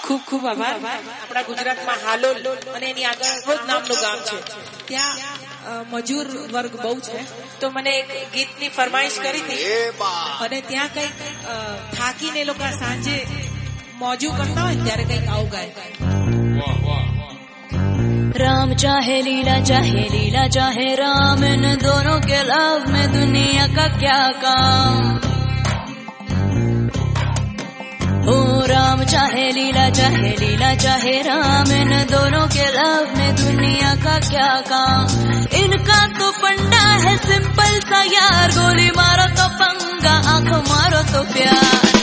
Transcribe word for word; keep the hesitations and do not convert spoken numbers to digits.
ખૂબ ખૂબ આભાર. આપણા ગુજરાતમાં હાલોલ અને એની આગળ રોજ નામનું ગામ છે, ત્યાં મજૂર વર્ગ બહુ છે. તો મને એક ગીતની ફરમાઈશ કરી હતી અને ત્યાં કઈક થાકીને લોકો સાંજે મોજું કરતા હોય ત્યારે કઈક આવું ગાય. राम चाहे लीला चाहे लीला चाहे राम, इन दोनों के लव में दुनिया का क्या काम. ओ राम चाहे लीला चाहे लीला चाहे राम, इन दोनों के लव में दुनिया का क्या काम. इनका तो पंडा है सिंपल सा यार, गोली मारो तो पंगा, आंख मारो तो प्यार.